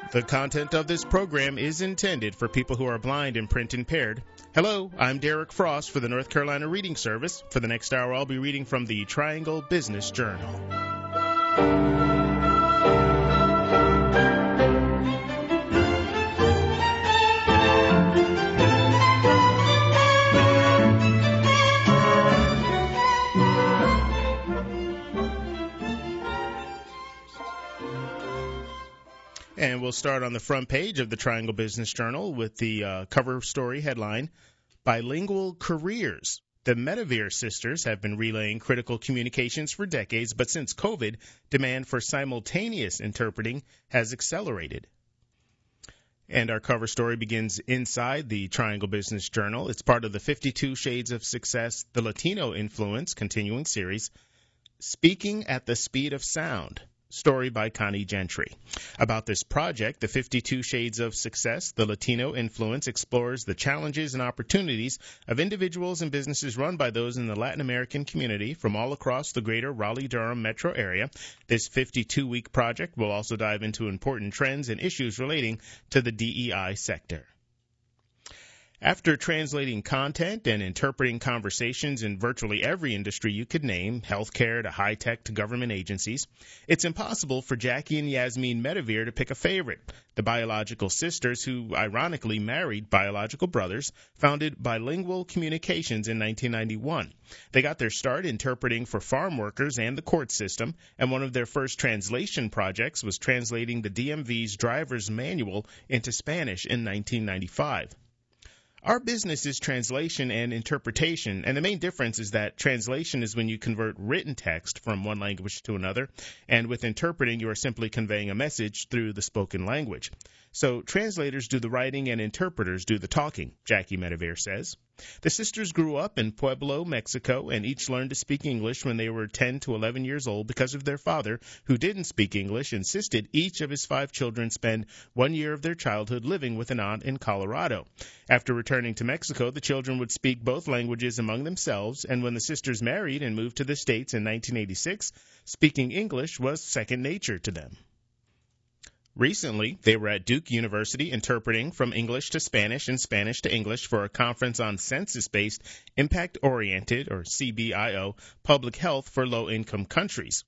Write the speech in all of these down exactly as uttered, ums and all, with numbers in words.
The content of this program is intended for people who are blind and print impaired. Hello, I'm Derek Frost for the North Carolina Reading Service. For the next hour, I'll be reading from the Triangle Business Journal. And we'll start on the front page of the Triangle Business Journal with the uh, cover story headline, Bilingual Careers. The Medavere sisters have been relaying critical communications for decades, but since COVID, demand for simultaneous interpreting has accelerated. And our cover story begins inside the Triangle Business Journal. It's part of the fifty-two Shades of Success, the Latino Influence continuing series, Speaking at the Speed of Sound. Story by Connie Gentry. About this project, the fifty-two Shades of Success, the Latino Influence, explores the challenges and opportunities of individuals and businesses run by those in the Latin American community from all across the greater Raleigh-Durham metro area. This fifty-two-week project will also dive into important trends and issues relating to the D E I sector. After translating content and interpreting conversations in virtually every industry you could name, healthcare to high-tech to government agencies, it's impossible for Jackie and Yasmin Medavere to pick a favorite. The biological sisters, who ironically married biological brothers, founded Bilingual Communications in nineteen ninety-one. They got their start interpreting for farm workers and the court system, and one of their first translation projects was translating the D M V's driver's manual into Spanish in nineteen ninety-five. Our business is translation and interpretation, and the main difference is that translation is when you convert written text from one language to another, and with interpreting you are simply conveying a message through the spoken language. So translators do the writing and interpreters do the talking, Jackie Medavere says. The sisters grew up in Pueblo, Mexico, and each learned to speak English when they were ten to eleven years old because of their father, who didn't speak English, insisted each of his five children spend one year of their childhood living with an aunt in Colorado. After returning to Mexico, the children would speak both languages among themselves, and when the sisters married and moved to the States in nineteen eighty-six, speaking English was second nature to them. Recently, they were at Duke University interpreting from English to Spanish and Spanish to English for a conference on census-based, impact-oriented, or C B I O, public health for low-income countries.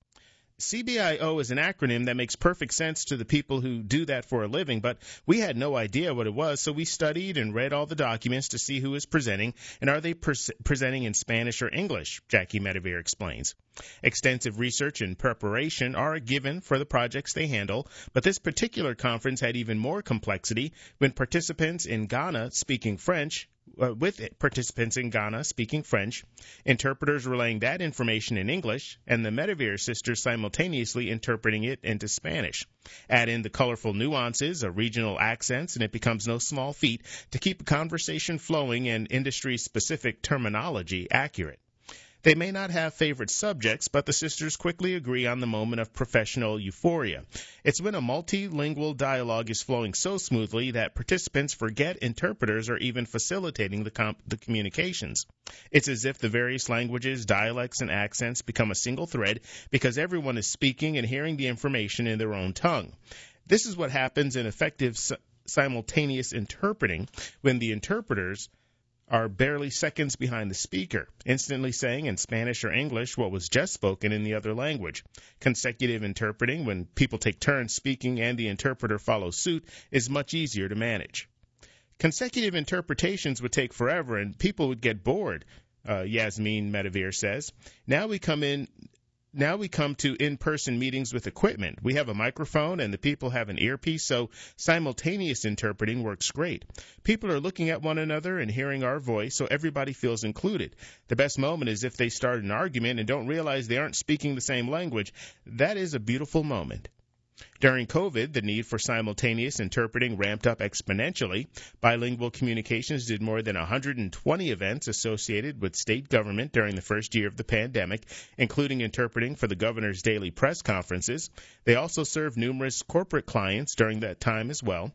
C B I O is an acronym that makes perfect sense to the people who do that for a living, but we had no idea what it was, so we studied and read all the documents to see who is presenting, and are they pre- presenting in Spanish or English, Jackie Medavere explains. Extensive research and preparation are a given for the projects they handle, but this particular conference had even more complexity when participants in Ghana speaking French Uh, with participants in Ghana speaking French, interpreters relaying that information in English, and the Medavere sisters simultaneously interpreting it into Spanish. Add in the colorful nuances of regional accents, and it becomes no small feat to keep a conversation flowing and industry-specific terminology accurate. They may not have favorite subjects, but the sisters quickly agree on the moment of professional euphoria. It's when a multilingual dialogue is flowing so smoothly that participants forget interpreters are even facilitating the, comp- the communications. It's as if the various languages, dialects, and accents become a single thread because everyone is speaking and hearing the information in their own tongue. This is what happens in effective si- simultaneous interpreting when the interpreters are barely seconds behind the speaker, instantly saying in Spanish or English what was just spoken in the other language. Consecutive interpreting, when people take turns speaking and the interpreter follows suit, is much easier to manage. Consecutive interpretations would take forever and people would get bored, uh, Yasmin Medavere says. Now we come in... Now we come to in-person meetings with equipment. We have a microphone and the people have an earpiece, so simultaneous interpreting works great. People are looking at one another and hearing our voice, so everybody feels included. The best moment is if they start an argument and don't realize they aren't speaking the same language. That is a beautiful moment. During COVID, the need for simultaneous interpreting ramped up exponentially. Bilingual Communications did more than one hundred twenty events associated with state government during the first year of the pandemic, including interpreting for the governor's daily press conferences. They also served numerous corporate clients during that time as well.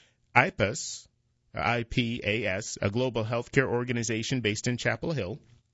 I P A S, I P A S, a global healthcare organization based in Chapel Hill,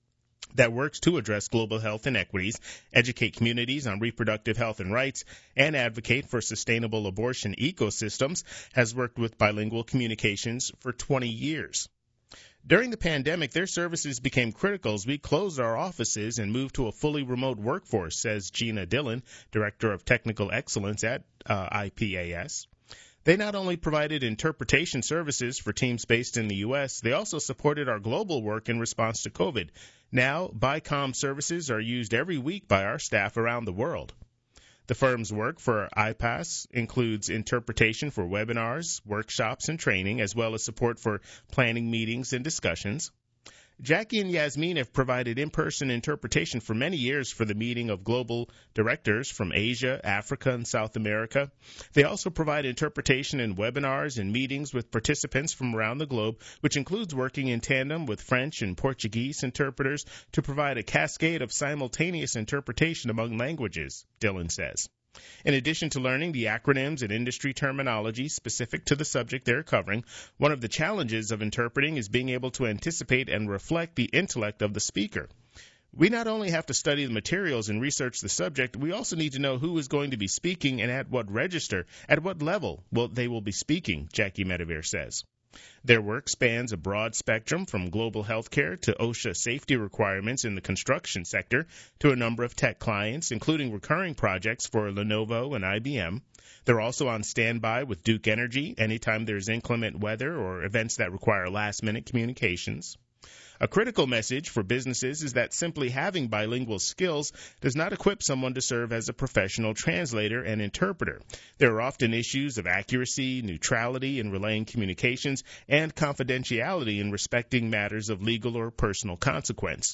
that works to address global health inequities, educate communities on reproductive health and rights, and advocate for sustainable abortion ecosystems, has worked with Bilingual Communications for twenty years. During the pandemic, their services became critical as we closed our offices and moved to a fully remote workforce, says Gina Dillon, Director of Technical Excellence at uh, I P A S. They not only provided interpretation services for teams based in the U S, they also supported our global work in response to COVID. Now, BICOM services are used every week by our staff around the world. The firm's work for I P A S includes interpretation for webinars, workshops, and training, as well as support for planning meetings and discussions. Jackie and Yasmin have provided in-person interpretation for many years for the meeting of global directors from Asia, Africa, and South America. They also provide interpretation in webinars and meetings with participants from around the globe, which includes working in tandem with French and Portuguese interpreters to provide a cascade of simultaneous interpretation among languages, Dillon says. In addition to learning the acronyms and industry terminology specific to the subject they're covering, one of the challenges of interpreting is being able to anticipate and reflect the intellect of the speaker. We not only have to study the materials and research the subject, we also need to know who is going to be speaking and at what register, at what level will they will be speaking, Jackie Medevere says. Their work spans a broad spectrum from global healthcare to OSHA safety requirements in the construction sector to a number of tech clients, including recurring projects for Lenovo and I B M. They're also on standby with Duke Energy anytime there's inclement weather or events that require last-minute communications. A critical message for businesses is that simply having bilingual skills does not equip someone to serve as a professional translator and interpreter. There are often issues of accuracy, neutrality in relaying communications, and confidentiality in respecting matters of legal or personal consequence.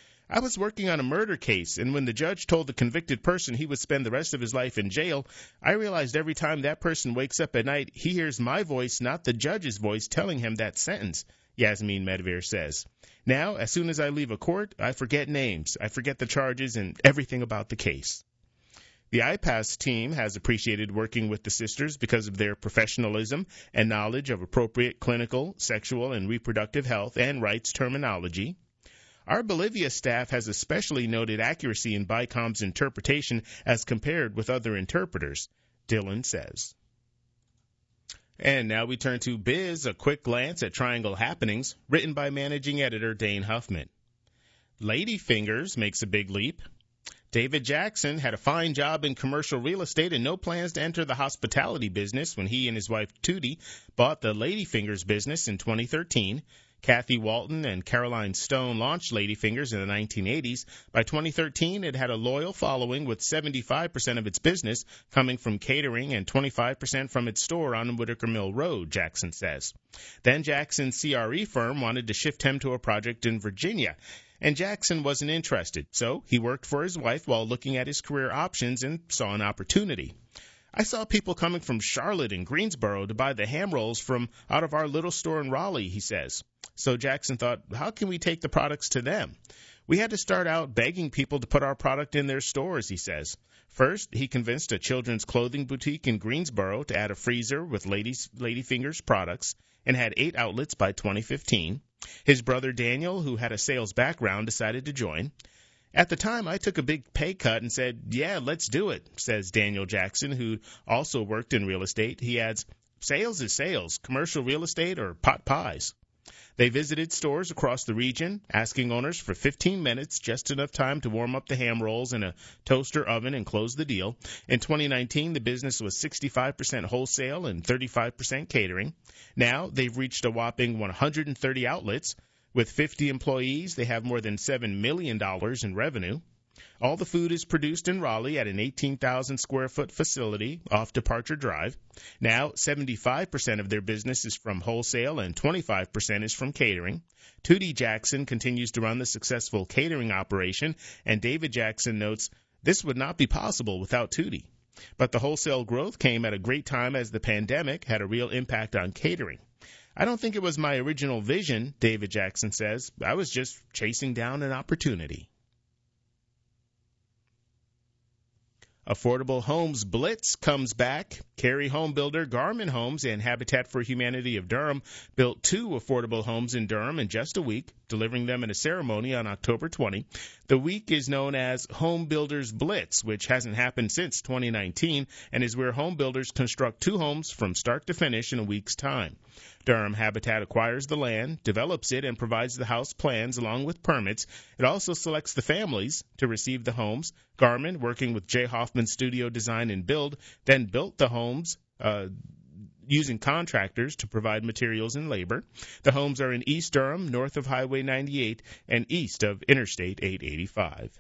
I was working on a murder case, and when the judge told the convicted person he would spend the rest of his life in jail, I realized every time that person wakes up at night, he hears my voice, not the judge's voice, telling him that sentence, Yasmin Medevere says. Now, as soon as I leave a court, I forget names, I forget the charges, and everything about the case. The I P A S team has appreciated working with the sisters because of their professionalism and knowledge of appropriate clinical, sexual, and reproductive health and rights terminology. Our Bolivia staff has especially noted accuracy in BICOM's interpretation as compared with other interpreters, Dillon says. And now we turn to Biz, a quick glance at Triangle happenings, written by managing editor Dane Huffman. Ladyfingers makes a big leap. David Jackson had a fine job in commercial real estate and no plans to enter the hospitality business when he and his wife Tootie bought the Ladyfingers business in twenty thirteen. Kathy Walton and Caroline Stone launched Ladyfingers in the nineteen eighties. By twenty thirteen, it had a loyal following with seventy-five percent of its business coming from catering and twenty-five percent from its store on Whitaker Mill Road, Jackson says. Then Jackson's C R E firm wanted to shift him to a project in Virginia, and Jackson wasn't interested, so he worked for his wife while looking at his career options and saw an opportunity. I saw people coming from Charlotte and Greensboro to buy the ham rolls from out of our little store in Raleigh, he says. So Jackson thought, how can we take the products to them? We had to start out begging people to put our product in their stores, he says. First, he convinced a children's clothing boutique in Greensboro to add a freezer with Ladies, Ladyfingers products and had eight outlets by twenty fifteen. His brother Daniel, who had a sales background, decided to join. At the time, I took a big pay cut and said, yeah, let's do it, says Daniel Jackson, who also worked in real estate. He adds, sales is sales, commercial real estate or pot pies. They visited stores across the region, asking owners for fifteen minutes, just enough time to warm up the ham rolls in a toaster oven and close the deal. In twenty nineteen, the business was sixty-five percent wholesale and thirty-five percent catering. Now they've reached a whopping one hundred thirty outlets. With fifty employees, they have more than seven million dollars in revenue. All the food is produced in Raleigh at an eighteen thousand square foot facility off Departure Drive. Now, seventy-five percent of their business is from wholesale and twenty-five percent is from catering. Tootie Jackson continues to run the successful catering operation, and David Jackson notes, this would not be possible without Tootie. But the wholesale growth came at a great time as the pandemic had a real impact on catering. I don't think it was my original vision, David Jackson says. I was just chasing down an opportunity. Affordable Homes Blitz comes back. Cary home builder Garmin Homes and Habitat for Humanity of Durham built two affordable homes in Durham in just a week, delivering them in a ceremony on October twentieth. The week is known as Home Builders Blitz, which hasn't happened since twenty nineteen, and is where home builders construct two homes from start to finish in a week's time. Durham Habitat acquires the land, develops it, and provides the house plans along with permits. It also selects the families to receive the homes. Garmin, working with J. Hoffman Studio Design and Build, then built the homes uh, using contractors to provide materials and labor. The homes are in East Durham, north of Highway ninety-eight, and east of Interstate eight eighty-five.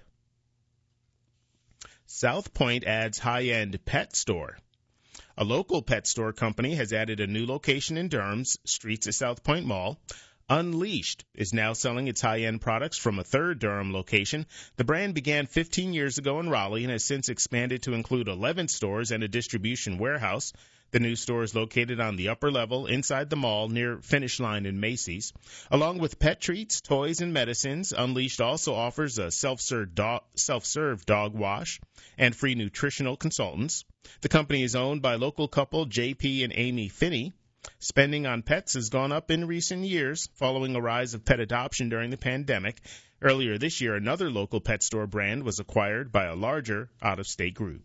South Point adds high-end pet store. A local pet store company has added a new location in Durham's Streets at South Point Mall. Unleashed is now selling its high-end products from a third Durham location. The brand began fifteen years ago in Raleigh and has since expanded to include eleven stores and a distribution warehouse. The new store is located on the upper level inside the mall near Finish Line and Macy's. Along with pet treats, toys, and medicines, Unleashed also offers a self-serve dog, self-serve dog wash and free nutritional consultants. The company is owned by local couple J P and Amy Finney. Spending on pets has gone up in recent years following a rise of pet adoption during the pandemic. Earlier this year, another local pet store brand was acquired by a larger out-of-state group.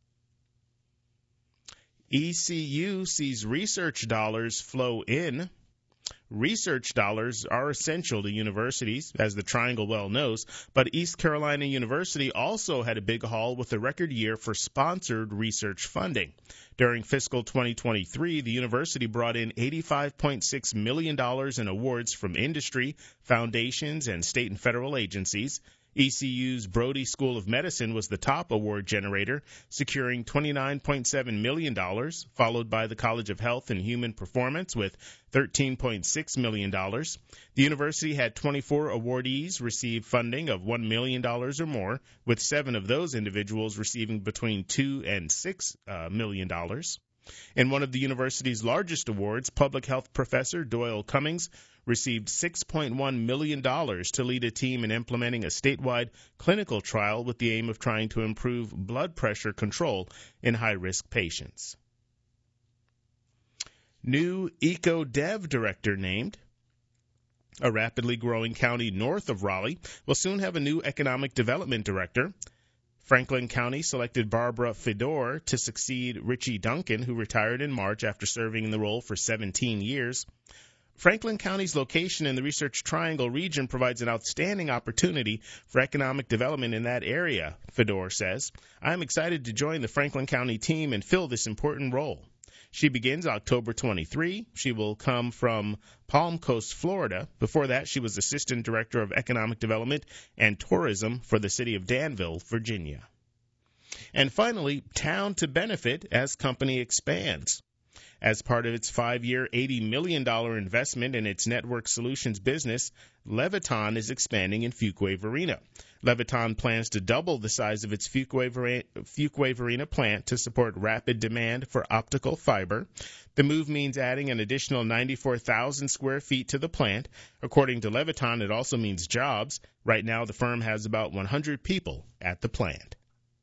E C U sees research dollars flow in. Research dollars are essential to universities, as the Triangle well knows, but East Carolina University also had a big haul with a record year for sponsored research funding. During fiscal twenty twenty-three, the university brought in eighty-five point six million dollars in awards from industry, foundations, and state and federal agencies. E C U's Brody School of Medicine was the top award generator, securing twenty-nine point seven million dollars, followed by the College of Health and Human Performance with thirteen point six million dollars. The university had twenty-four awardees receive funding of one million dollars or more, with seven of those individuals receiving between two and six uh, million dollars. In one of the university's largest awards, public health professor Doyle Cummings received six point one million dollars to lead a team in implementing a statewide clinical trial with the aim of trying to improve blood pressure control in high-risk patients. New EcoDev director named. A rapidly growing county north of Raleigh will soon have a new economic development director. Franklin County selected Barbara Fedor to succeed Richie Duncan, who retired in March after serving in the role for seventeen years. Franklin County's location in the Research Triangle region provides an outstanding opportunity for economic development in that area, Fedor says. I'm excited to join the Franklin County team and fill this important role. She begins October twenty-third. She will come from Palm Coast, Florida. Before that, she was Assistant Director of Economic Development and Tourism for the city of Danville, Virginia. And finally, Town to Benefit as company expands. As part of its five-year, eighty million dollars investment in its network solutions business, Leviton is expanding in Fuquay-Varina. Leviton plans to double the size of its Fuquay-Varina plant to support rapid demand for optical fiber. The move means adding an additional ninety-four thousand square feet to the plant. According to Leviton, it also means jobs. Right now, the firm has about one hundred people at the plant.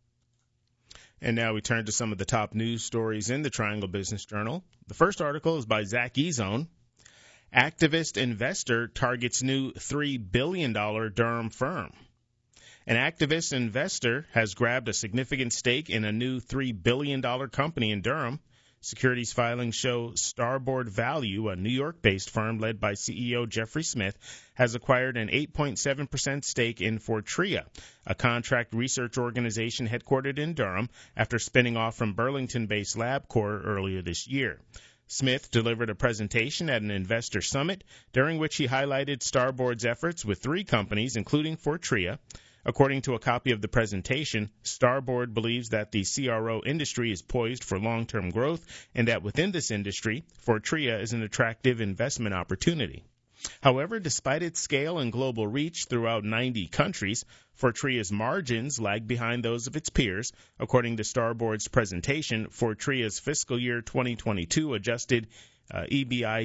And now we turn to some of the top news stories in the Triangle Business Journal. The first article is by Zach Ezone. Activist investor targets new three billion dollars Durham firm. An activist investor has grabbed a significant stake in a new three billion dollars company in Durham. Securities filings show Starboard Value, a New York-based firm led by C E O Jeffrey Smith, has acquired an eight point seven percent stake in Fortrea, a contract research organization headquartered in Durham, after spinning off from Burlington-based LabCorp earlier this year. Smith delivered a presentation at an investor summit, during which he highlighted Starboard's efforts with three companies, including Fortrea. According to a copy of the presentation, Starboard believes that the C R O industry is poised for long-term growth and that within this industry, Fortrea is an attractive investment opportunity. However, despite its scale and global reach throughout ninety countries, Fortrea's margins lag behind those of its peers. According to Starboard's presentation, Fortrea's fiscal year twenty twenty-two adjusted uh,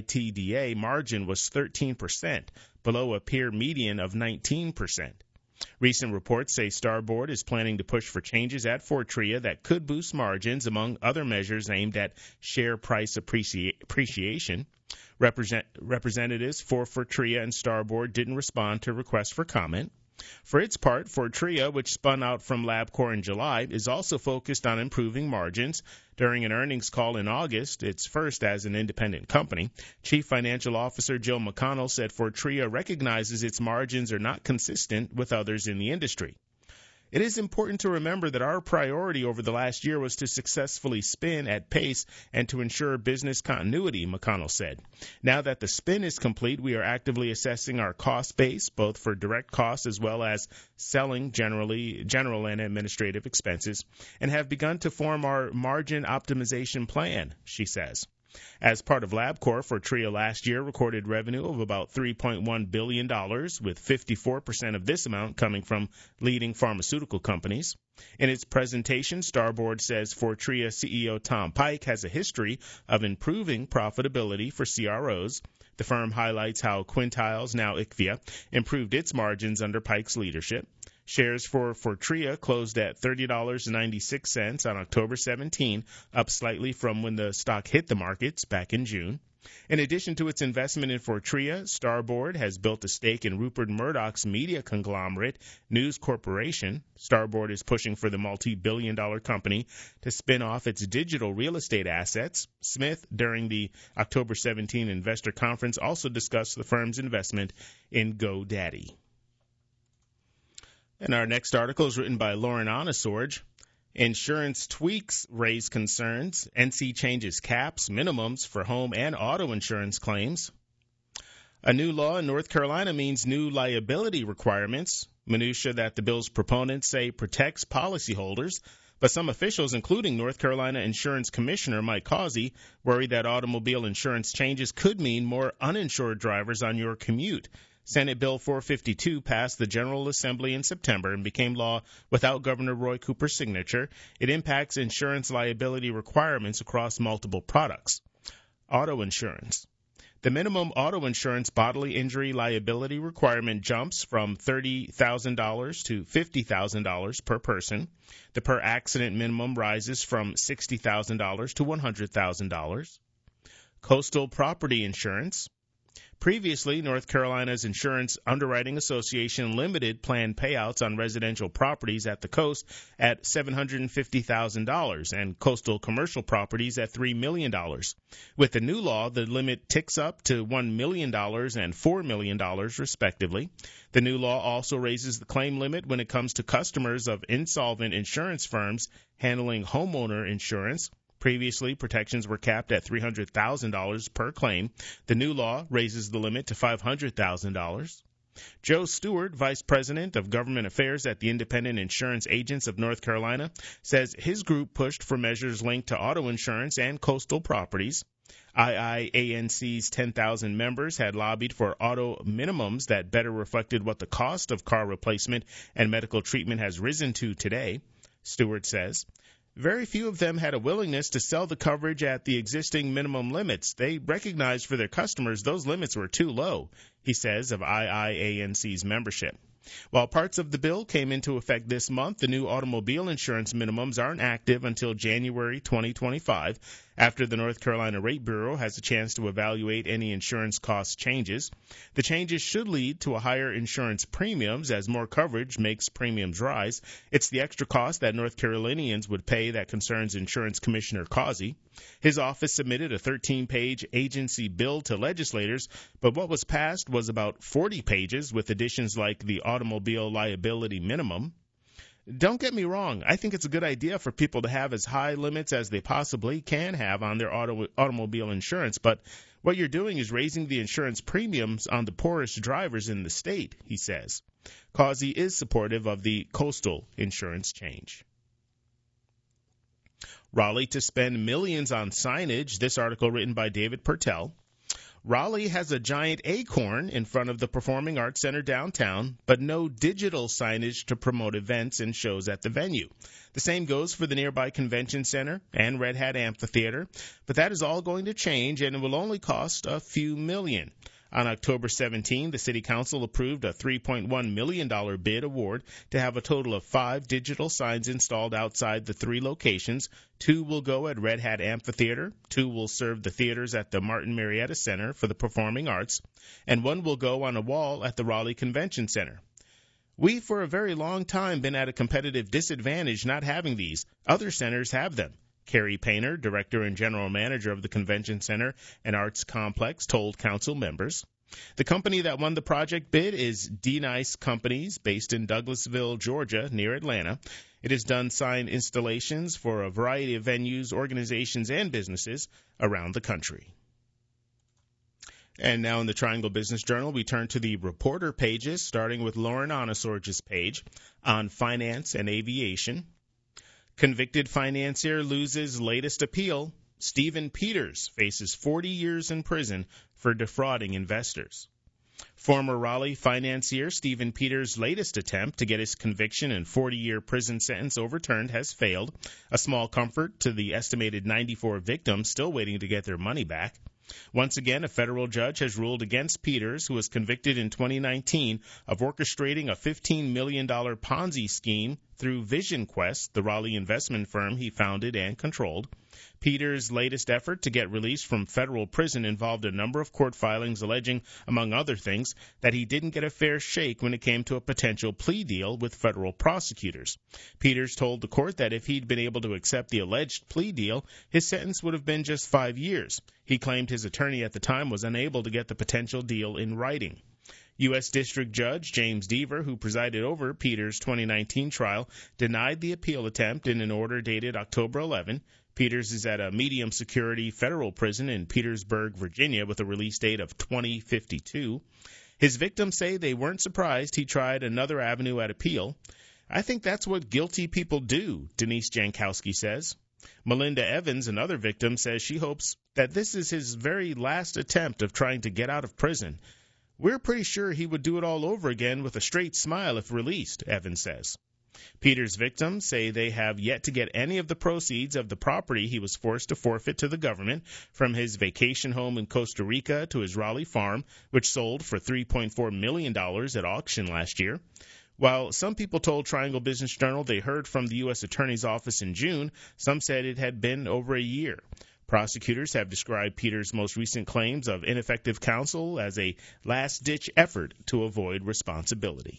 EBITDA margin was thirteen percent, below a peer median of nineteen percent. Recent reports say Starboard is planning to push for changes at Fortrea that could boost margins, among other measures aimed at share price appreci- appreciation. Represent- representatives for Fortrea and Starboard didn't respond to requests for comment. For its part, Fortrea, which spun out from LabCorp in July, is also focused on improving margins. During an earnings call in August, its first as an independent company, Chief Financial Officer Jill McConnell said Fortrea recognizes its margins are not consistent with others in the industry. It is important to remember that our priority over the last year was to successfully spin at pace and to ensure business continuity, McConnell said. Now that the spin is complete, we are actively assessing our cost base, both for direct costs as well as selling generally, general and administrative expenses, and have begun to form our margin optimization plan, she says. As part of LabCorp, Fortrea last year recorded revenue of about three point one billion dollars, with fifty-four percent of this amount coming from leading pharmaceutical companies. In its presentation, Starboard says Fortrea C E O Tom Pike has a history of improving profitability for C R Os. The firm highlights how Quintiles, now I C V I A, improved its margins under Pike's leadership. Shares for Fortrea closed at thirty dollars and ninety-six cents on October seventeenth, up slightly from when the stock hit the markets back in June. In addition to its investment in Fortrea, Starboard has built a stake in Rupert Murdoch's media conglomerate, News Corporation. Starboard is pushing for the multi-billion dollar company to spin off its digital real estate assets. Smith, during the October seventeenth investor conference, also discussed the firm's investment in GoDaddy. And our next article is written by Lauren Onesorge. Insurance tweaks raise concerns. N C changes caps, minimums for home and auto insurance claims. A new law in North Carolina means new liability requirements. Minutia that the bill's proponents say protects policyholders. But some officials, including North Carolina Insurance Commissioner Mike Causey, worry that automobile insurance changes could mean more uninsured drivers on your commute. Senate Bill four fifty-two passed the General Assembly in September and became law without Governor Roy Cooper's signature. It impacts insurance liability requirements across multiple products. Auto insurance. The minimum auto insurance bodily injury liability requirement jumps from thirty thousand dollars to fifty thousand dollars per person. The per accident minimum rises from sixty thousand dollars to one hundred thousand dollars. Coastal property insurance. Previously, North Carolina's Insurance Underwriting Association limited planned payouts on residential properties at the coast at seven hundred fifty thousand dollars and coastal commercial properties at three million dollars. With the new law, the limit ticks up to one million dollars and four million dollars, respectively. The new law also raises the claim limit when it comes to customers of insolvent insurance firms handling homeowner insurance. Previously, protections were capped at three hundred thousand dollars per claim. The new law raises the limit to five hundred thousand dollars. Joe Stewart, Vice President of Government Affairs at the Independent Insurance Agents of North Carolina, says his group pushed for measures linked to auto insurance and coastal properties. I I A N C's ten thousand members had lobbied for auto minimums that better reflected what the cost of car replacement and medical treatment has risen to today, Stewart says. Very few of them had a willingness to sell the coverage at the existing minimum limits. They recognized for their customers those limits were too low, he says, of I I A N C's membership. While parts of the bill came into effect this month, the new automobile insurance minimums aren't active until January twenty twenty-five, after the North Carolina Rate Bureau has a chance to evaluate any insurance cost changes. The changes should lead to a higher insurance premiums as more coverage makes premiums rise. It's the extra cost that North Carolinians would pay that concerns Insurance Commissioner Causey. His office submitted a thirteen-page agency bill to legislators, but what was passed was about forty pages with additions like the automobile liability minimum. Don't get me wrong, I think it's a good idea for people to have as high limits as they possibly can have on their auto, automobile insurance, but what you're doing is raising the insurance premiums on the poorest drivers in the state, he says. Causey is supportive of the coastal insurance change. Raleigh to spend millions on signage, this article written by David Purtell. Raleigh has a giant acorn in front of the Performing Arts Center downtown, but no digital signage to promote events and shows at the venue. The same goes for the nearby Convention Center and Red Hat Amphitheater, but that is all going to change, and it will only cost a few million. On October seventeenth, the City Council approved a three point one million dollars bid award to have a total of five digital signs installed outside the three locations. Two will go at Red Hat Amphitheater, two will serve the theaters at the Martin Marietta Center for the Performing Arts, and one will go on a wall at the Raleigh Convention Center. We've for a very long time been at a competitive disadvantage not having these. Other centers have them. Carrie Painter, director and general manager of the Convention Center and Arts Complex, told council members. The company that won the project bid is D-Nice Companies, based in Douglasville, Georgia, near Atlanta. It has done sign installations for a variety of venues, organizations, and businesses around the country. And now in the Triangle Business Journal, we turn to the reporter pages, starting with Lauren Onosorge's page on finance and aviation. Convicted financier loses latest appeal. Stephen Peters faces forty years in prison for defrauding investors. Former Raleigh financier Stephen Peters' latest attempt to get his conviction and forty-year prison sentence overturned has failed, a small comfort to the estimated ninety-four victims still waiting to get their money back. Once again, a federal judge has ruled against Peters, who was convicted in twenty nineteen of orchestrating a fifteen million dollars Ponzi scheme through Vision Quest, the Raleigh investment firm he founded and controlled. Peters' latest effort to get released from federal prison involved a number of court filings alleging, among other things, that he didn't get a fair shake when it came to a potential plea deal with federal prosecutors. Peters told the court that if he'd been able to accept the alleged plea deal, his sentence would have been just five years. He claimed his attorney at the time was unable to get the potential deal in writing. U S. District Judge James Deaver, who presided over Peters' twenty nineteen trial, denied the appeal attempt in an order dated October eleventh. Peters is at a medium-security federal prison in Petersburg, Virginia, with a release date of twenty fifty-two. His victims say they weren't surprised he tried another avenue at appeal. I think that's what guilty people do, Denise Jankowski says. Melinda Evans, another victim, says she hopes that this is his very last attempt of trying to get out of prison. We're pretty sure he would do it all over again with a straight smile if released, Evans says. Peters' victims say they have yet to get any of the proceeds of the property he was forced to forfeit to the government, from his vacation home in Costa Rica to his Raleigh farm, which sold for three point four million dollars at auction last year. While some people told Triangle Business Journal they heard from the U S. Attorney's Office in June, some said it had been over a year. Prosecutors have described Peters' most recent claims of ineffective counsel as a last-ditch effort to avoid responsibility.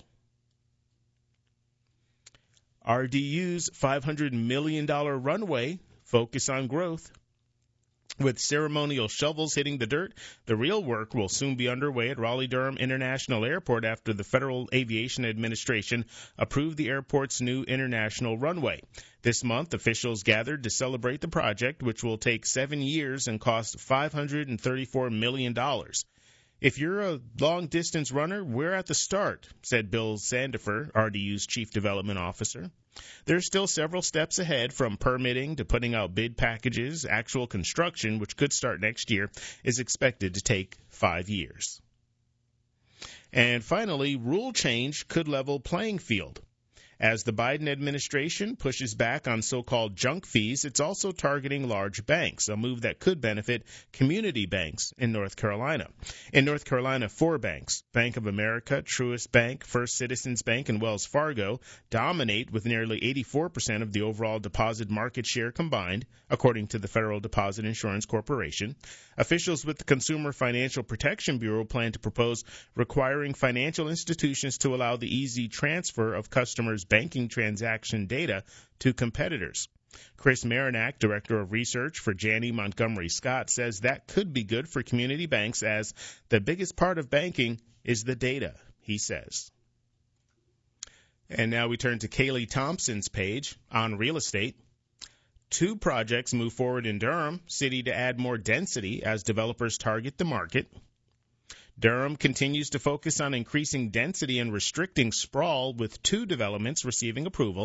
R D U's five hundred million dollars runway focus on growth. With ceremonial shovels hitting the dirt, the real work will soon be underway at Raleigh-Durham International Airport after the Federal Aviation Administration approved the airport's new international runway. This month, officials gathered to celebrate the project, which will take seven years and cost five hundred thirty-four million dollars. If you're a long-distance runner, we're at the start, said Bill Sandifer, R D U's Chief Development Officer. There's still several steps ahead, from permitting to putting out bid packages. Actual construction, which could start next year, is expected to take five years. And finally, rule change could level playing field. As the Biden administration pushes back on so-called junk fees, it's also targeting large banks, a move that could benefit community banks in North Carolina. In North Carolina, four banks, Bank of America, Truist Bank, First Citizens Bank, and Wells Fargo, dominate with nearly eighty-four percent of the overall deposit market share combined, according to the Federal Deposit Insurance Corporation. Officials with the Consumer Financial Protection Bureau plan to propose requiring financial institutions to allow the easy transfer of customers' banking transaction data to competitors. Chris Marinac, Director of Research for Janney Montgomery Scott, says that could be good for community banks, as the biggest part of banking is the data, he says. And now we turn to Kaylee Thompson's page on real estate. Two projects move forward in Durham City to add more density as developers target the market. Durham continues to focus on increasing density and restricting sprawl, with two developments receiving approval.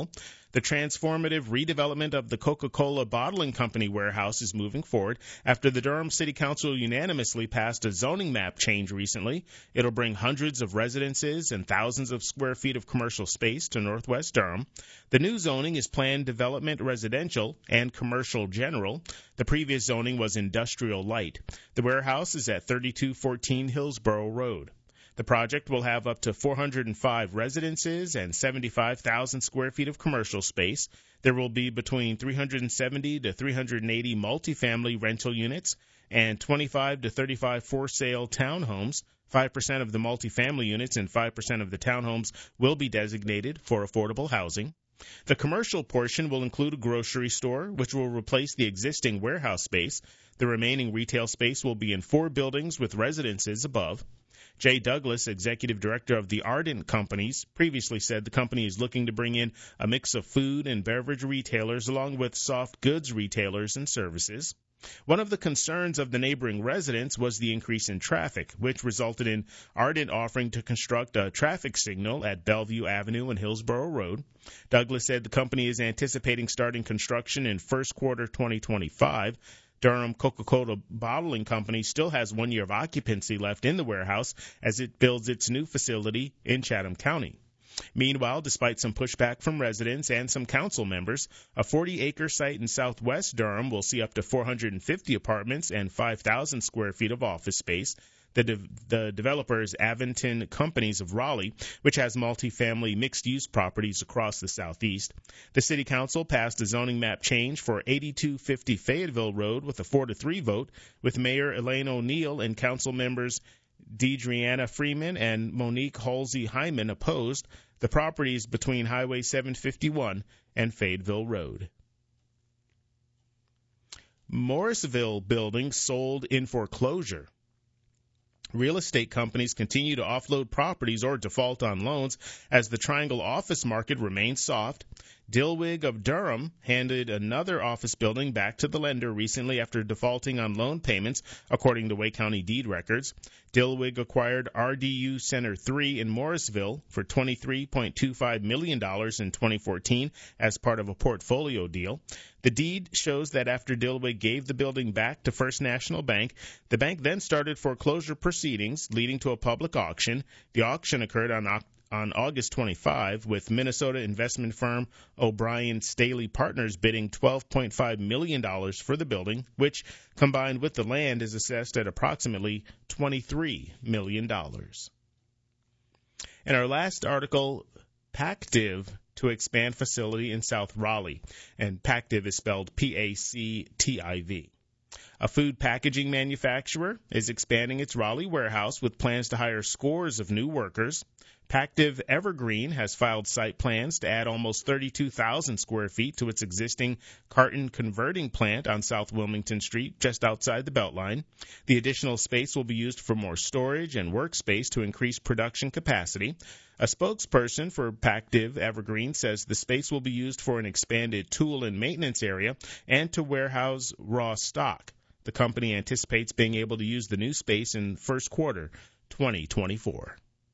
The transformative redevelopment of the Coca-Cola Bottling Company warehouse is moving forward after the Durham City Council unanimously passed a zoning map change recently. It'll bring hundreds of residences and thousands of square feet of commercial space to Northwest Durham. The new zoning is planned development residential and commercial general. The previous zoning was industrial light. The warehouse is at thirty-two fourteen Hillsborough Road. The project will have up to four hundred five residences and seventy-five thousand square feet of commercial space. There will be between three hundred seventy to three hundred eighty multifamily rental units and twenty-five to thirty-five for-sale townhomes. five percent of the multifamily units and five percent of the townhomes will be designated for affordable housing. The commercial portion will include a grocery store, which will replace the existing warehouse space. The remaining retail space will be in four buildings with residences above. Jay Douglas, executive director of the Ardent Companies, previously said the company is looking to bring in a mix of food and beverage retailers along with soft goods retailers and services. One of the concerns of the neighboring residents was the increase in traffic, which resulted in Ardent offering to construct a traffic signal at Bellevue Avenue and Hillsborough Road. Douglas said the company is anticipating starting construction in first quarter twenty twenty-five. Durham Coca-Cola Bottling Company still has one year of occupancy left in the warehouse as it builds its new facility in Chatham County. Meanwhile, despite some pushback from residents and some council members, a forty-acre site in southwest Durham will see up to four hundred fifty apartments and five thousand square feet of office space. The, de- the developer is Aventon Companies of Raleigh, which has multifamily mixed-use properties across the southeast. The city council passed a zoning map change for eighty-two fifty Fayetteville Road with a four to three vote, with Mayor Elaine O'Neill and council members Deidreana Freeman and Monique Halsey-Hyman opposed. The property is between Highway seven fifty-one and Fayetteville Road. Morrisville building sold in foreclosure. Real estate companies continue to offload properties or default on loans as the Triangle office market remains soft. Dillwig of Durham handed another office building back to the lender recently after defaulting on loan payments, according to Wake County deed records. Dillwig acquired R D U Center three in Morrisville for twenty-three point two five million dollars in twenty fourteen as part of a portfolio deal. The deed shows that after Dillwig gave the building back to First National Bank, the bank then started foreclosure proceedings, leading to a public auction. The auction occurred on October on August twenty-fifth, with Minnesota investment firm O'Brien Staley Partners bidding twelve point five million dollars for the building, which, combined with the land, is assessed at approximately twenty-three million dollars. In our last article, Pactiv to expand facility in South Raleigh, and Pactiv is spelled P A C T I V. A food packaging manufacturer is expanding its Raleigh warehouse with plans to hire scores of new workers. Pactiv Evergreen has filed site plans to add almost thirty-two thousand square feet to its existing carton converting plant on South Wilmington Street, just outside the Beltline. The additional space will be used for more storage and workspace to increase production capacity. A spokesperson for Pactiv Evergreen says the space will be used for an expanded tool and maintenance area and to warehouse raw stock. The company anticipates being able to use the new space in first quarter twenty twenty-four.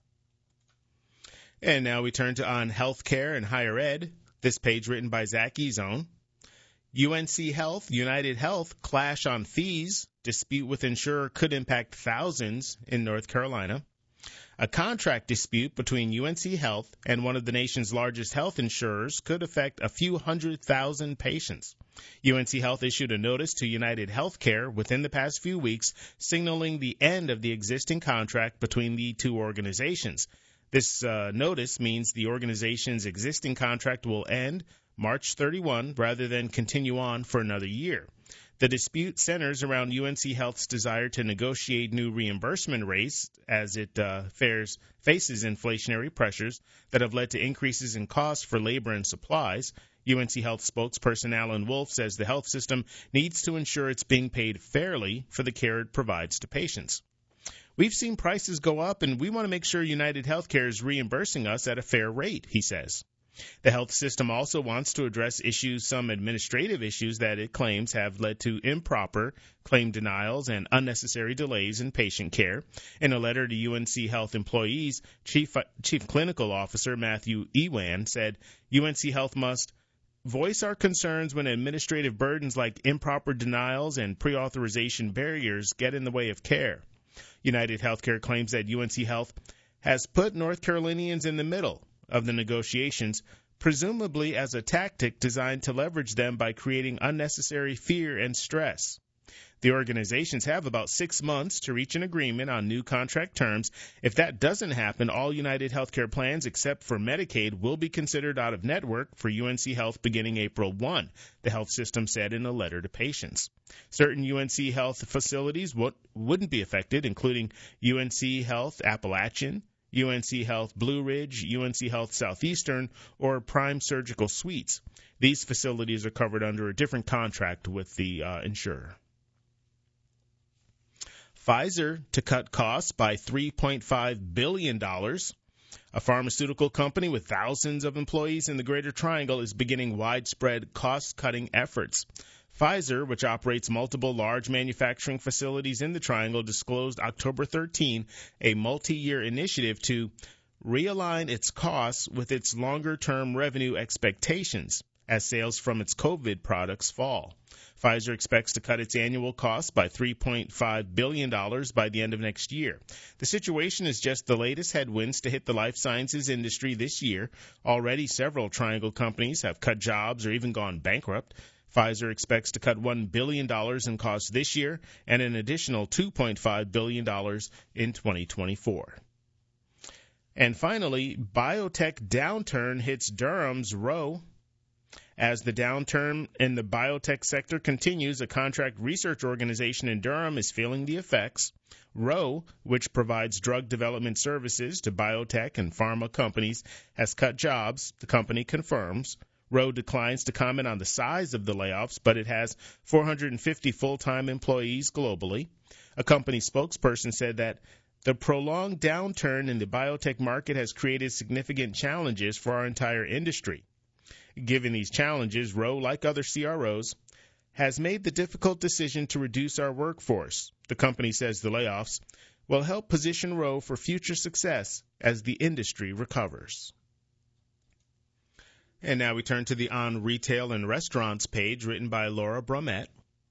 And now we turn to On Healthcare and Higher Ed, this page written by Zach Ezone. U N C Health, United Health clash on fees. Dispute with insurer could impact thousands in North Carolina. A contract dispute between U N C Health and one of the nation's largest health insurers could affect a few hundred thousand patients. U N C Health issued a notice to United Healthcare within the past few weeks, signaling the end of the existing contract between the two organizations. This uh, notice means the organization's existing contract will end March thirty-first rather than continue on for another year. The dispute centers around U N C Health's desire to negotiate new reimbursement rates as it uh, fares, faces inflationary pressures that have led to increases in costs for labor and supplies. U N C Health spokesperson Alan Wolf says the health system needs to ensure it's being paid fairly for the care it provides to patients. We've seen prices go up, and we want to make sure United Healthcare is reimbursing us at a fair rate, he says. The health system also wants to address issues, some administrative issues that it claims have led to improper claim denials and unnecessary delays in patient care. In a letter to U N C Health employees, Chief, Chief Clinical Officer Matthew Ewan said U N C Health must voice our concerns when administrative burdens like improper denials and pre-authorization barriers get in the way of care. United Healthcare claims that U N C Health has put North Carolinians in the middle of the negotiations, presumably as a tactic designed to leverage them by creating unnecessary fear and stress. The organizations have about six months to reach an agreement on new contract terms. If that doesn't happen, all United Healthcare plans except for Medicaid will be considered out of network for U N C Health beginning April first, the health system said in a letter to patients. Certain U N C Health facilities w- wouldn't be affected, including U N C Health Appalachian, U N C Health Blue Ridge, U N C Health Southeastern, or Prime Surgical Suites. These facilities are covered under a different contract with the uh, insurer. Pfizer to cut costs by three point five billion dollars. A pharmaceutical company with thousands of employees in the Greater Triangle is beginning widespread cost-cutting efforts. Pfizer, which operates multiple large manufacturing facilities in the Triangle, disclosed October thirteenth a multi-year initiative to realign its costs with its longer-term revenue expectations as sales from its COVID products fall. Pfizer expects to cut its annual costs by three point five billion dollars by the end of next year. The situation is just the latest headwinds to hit the life sciences industry this year. Already, several Triangle companies have cut jobs or even gone bankrupt. Pfizer expects to cut one billion dollars in costs this year and an additional two point five billion dollars in twenty twenty-four. And finally, biotech downturn hits Durham's Roe. As the downturn in the biotech sector continues, a contract research organization in Durham is feeling the effects. Roe, which provides drug development services to biotech and pharma companies, has cut jobs, the company confirms. Roe declines to comment on the size of the layoffs, but it has four hundred fifty full-time employees globally. A company spokesperson said that the prolonged downturn in the biotech market has created significant challenges for our entire industry. Given these challenges, Roe, like other C R Os, has made the difficult decision to reduce our workforce. The company says the layoffs will help position Roe for future success as the industry recovers. And now we turn to the On Retail and Restaurants page written by Laura Bromette.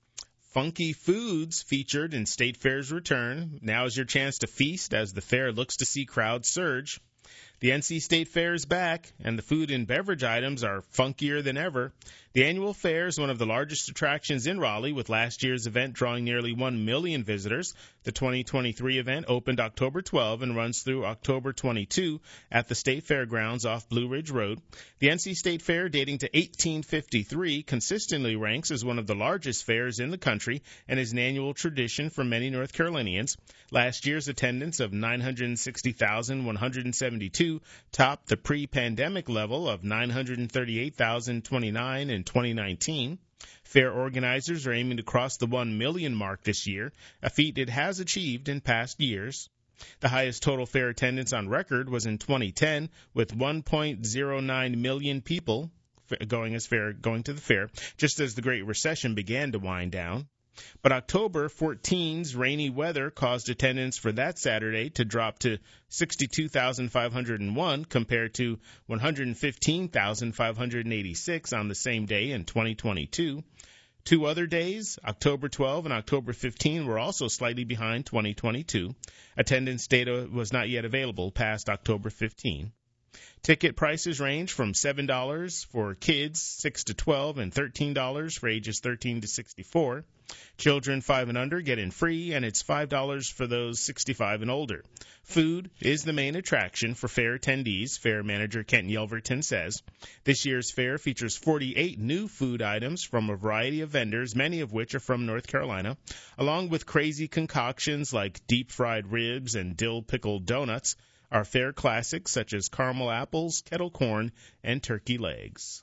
Funky foods featured in State Fair's return. Now is your chance to feast as the fair looks to see crowds surge. The N C State Fair is back, and the food and beverage items are funkier than ever. The annual fair is one of the largest attractions in Raleigh, with last year's event drawing nearly one million visitors. The twenty twenty-three event opened October twelfth and runs through October twenty-second at the State Fairgrounds off Blue Ridge Road. The N C State Fair, dating to eighteen fifty-three, consistently ranks as one of the largest fairs in the country and is an annual tradition for many North Carolinians. Last year's attendance of nine hundred sixty thousand one hundred seventy-two topped the pre-pandemic level of nine hundred thirty-eight thousand twenty-nine in twenty nineteen. Fair organizers are aiming to cross the one million mark this year, a feat it has achieved in past years. The highest total fair attendance on record was in twenty ten, with one point oh nine million people going as fair going to the fair, just as the Great Recession began to wind down. But October fourteenth's rainy weather caused attendance for that Saturday to drop to sixty-two thousand five hundred one compared to one hundred fifteen thousand five hundred eighty-six on the same day in twenty twenty-two. Two other days, October twelfth and October fifteenth, were also slightly behind twenty twenty-two. Attendance data was not yet available past October fifteenth. Ticket prices range from seven dollars for kids six to twelve and thirteen dollars for ages thirteen to sixty-four. Children five and under get in free, and it's five dollars for those sixty-five and older. Food is the main attraction for fair attendees, fair manager Kent Yelverton says. This year's fair features forty-eight new food items from a variety of vendors, many of which are from North Carolina, along with crazy concoctions like deep-fried ribs and dill-pickled donuts. Are fair classics such as caramel apples, kettle corn, and turkey legs.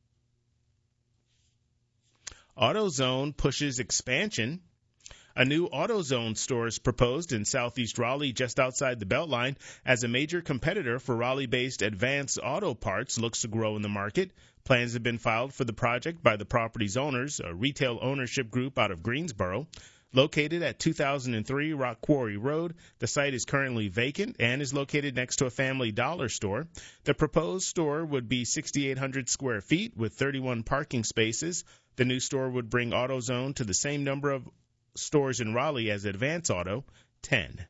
AutoZone pushes expansion. A new AutoZone store is proposed in southeast Raleigh just outside the Beltline as a major competitor for Raleigh-based Advance Auto Parts looks to grow in the market. Plans have been filed for the project by the property's owners, a retail ownership group out of Greensboro. Located at two thousand three Rock Quarry Road, the site is currently vacant and is located next to a Family Dollar store. The proposed store would be six thousand eight hundred square feet with thirty-one parking spaces. The new store would bring AutoZone to the same number of stores in Raleigh as Advance Auto, ten.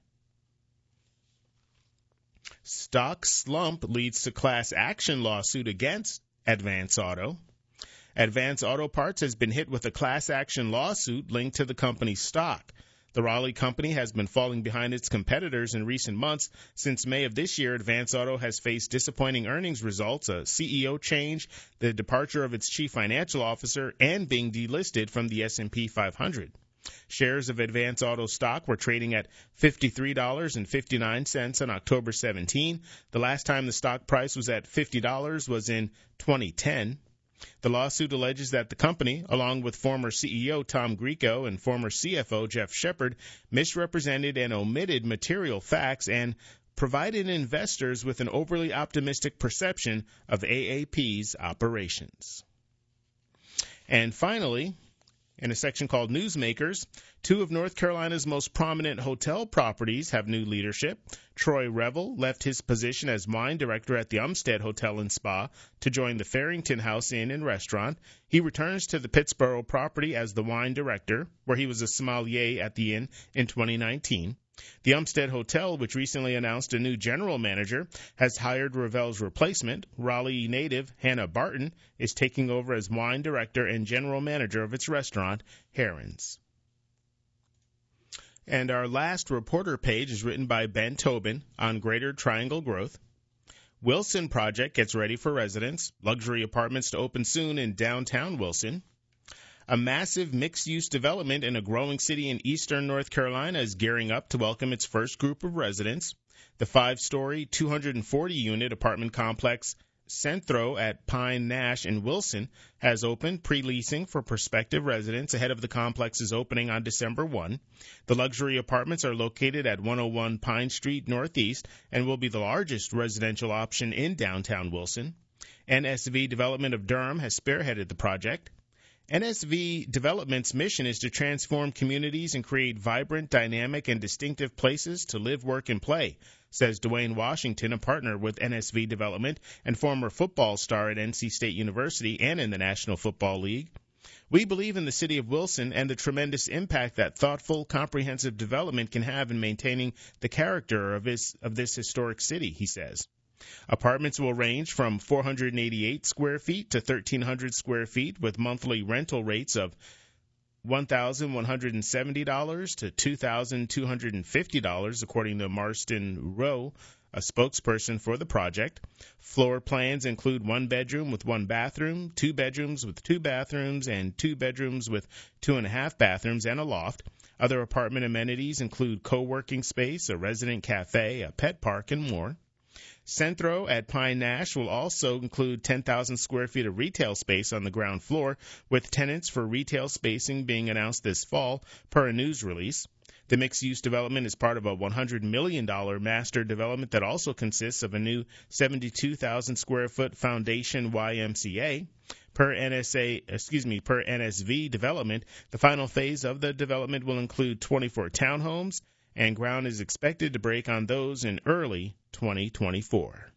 Stock slump leads to class action lawsuit against Advance Auto. Advance Auto Parts has been hit with a class action lawsuit linked to the company's stock. The Raleigh company has been falling behind its competitors in recent months. Since May of this year, Advance Auto has faced disappointing earnings results, a C E O change, the departure of its chief financial officer, and being delisted from the S and P five hundred. Shares of Advance Auto stock were trading at fifty-three dollars and fifty-nine cents on October seventeenth. The last time the stock price was at fifty dollars was in twenty ten. The lawsuit alleges that the company, along with former C E O Tom Grieco and former C F O Jeff Shepard, misrepresented and omitted material facts and provided investors with an overly optimistic perception of A A P's operations. And finally, in a section called Newsmakers, two of North Carolina's most prominent hotel properties have new leadership. Troy Revel left his position as wine director at the Umstead Hotel and Spa to join the Farrington House Inn and Restaurant. He returns to the Pittsboro property as the wine director, where he was a sommelier at the inn in twenty nineteen. The Umstead Hotel, which recently announced a new general manager, has hired Revel's replacement. Raleigh native Hannah Barton is taking over as wine director and general manager of its restaurant, Heron's. And our last reporter page is written by Ben Tobin on Greater Triangle growth. Wilson project gets ready for residents. Luxury apartments to open soon in downtown Wilson. A massive mixed-use development in a growing city in eastern North Carolina is gearing up to welcome its first group of residents. The five-story, two hundred forty unit apartment complex Centro at Pine Nash in Wilson has opened pre-leasing for prospective residents ahead of the complex's opening on December first. The luxury apartments are located at one oh one Pine Street Northeast and will be the largest residential option in downtown Wilson. N S V Development of Durham has spearheaded the project. N S V Development's mission is to transform communities and create vibrant, dynamic, and distinctive places to live, work, and play, says Dwayne Washington, a partner with N S V Development and former football star at N C State University and in the National Football League. We believe in the city of Wilson and the tremendous impact that thoughtful, comprehensive development can have in maintaining the character of this, of this historic city, he says. Apartments will range from four hundred eighty-eight square feet to thirteen hundred square feet with monthly rental rates of one thousand one hundred seventy dollars to two thousand two hundred fifty dollars, according to Marston Rowe, a spokesperson for the project. Floor plans include one bedroom with one bathroom, two bedrooms with two bathrooms, and two bedrooms with two and a half bathrooms and a loft. Other apartment amenities include co-working space, a resident cafe, a pet park, and more. Centro at Pine Nash will also include ten thousand square feet of retail space on the ground floor, with tenants for retail spacing being announced this fall, per a news release. The mixed-use development is part of a one hundred million dollars master development that also consists of a new seventy-two thousand square foot foundation Y M C A. Per N S A, excuse me, per N S V Development, the final phase of the development will include twenty-four townhomes, and ground is expected to break on those in early twenty twenty-four.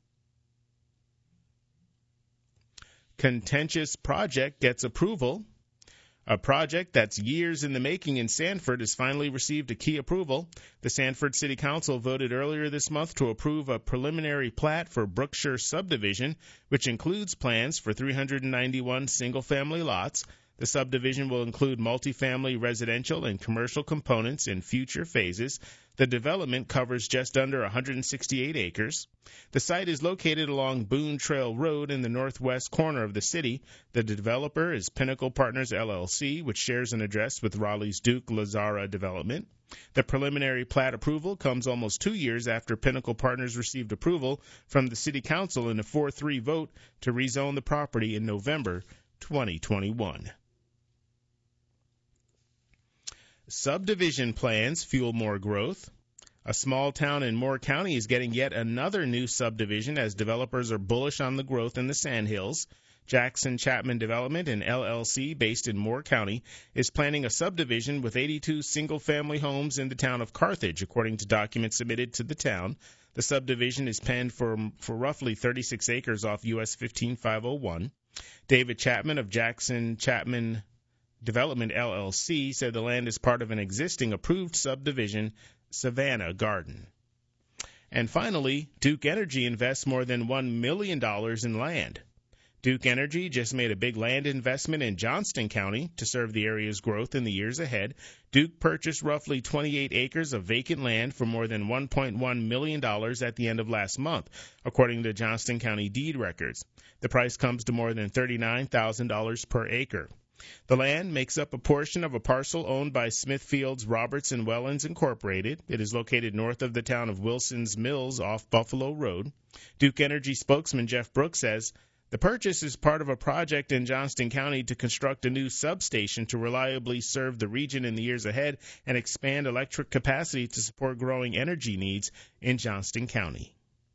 Contentious project gets approval. A project that's years in the making in Sanford has finally received a key approval. The Sanford City Council voted earlier this month to approve a preliminary plat for Brookshire subdivision, which includes plans for three hundred ninety-one single-family lots. The subdivision will include multifamily residential and commercial components in future phases. The development covers just under one hundred sixty-eight acres. The site is located along Boone Trail Road in the northwest corner of the city. The developer is Pinnacle Partners, L L C, which shares an address with Raleigh's Duke Lazara Development. The preliminary plat approval comes almost two years after Pinnacle Partners received approval from the City Council in a four three vote to rezone the property in November twenty twenty-one. Subdivision plans fuel more growth. A small town in Moore County is getting yet another new subdivision as developers are bullish on the growth in the Sandhills. Jackson Chapman Development, an L L C based in Moore County, is planning a subdivision with eighty-two single-family homes in the town of Carthage, according to documents submitted to the town. The subdivision is penned for, for roughly thirty-six acres off U S fifteen five oh one. David Chapman of Jackson Chapman Development, L L C, said the land is part of an existing approved subdivision, Savannah Garden. And finally, Duke Energy invests more than one million dollars in land. Duke Energy just made a big land investment in Johnston County to serve the area's growth in the years ahead. Duke purchased roughly twenty-eight acres of vacant land for more than one point one million dollars at the end of last month, according to Johnston County deed records. The price comes to more than thirty-nine thousand dollars per acre. The land makes up a portion of a parcel owned by Smithfields, Roberts and Wellens Incorporated. It is located north of the town of Wilson's Mills off Buffalo Road. Duke Energy spokesman Jeff Brooks says, the purchase is part of a project in Johnston County to construct a new substation to reliably serve the region in the years ahead and expand electric capacity to support growing energy needs in Johnston County.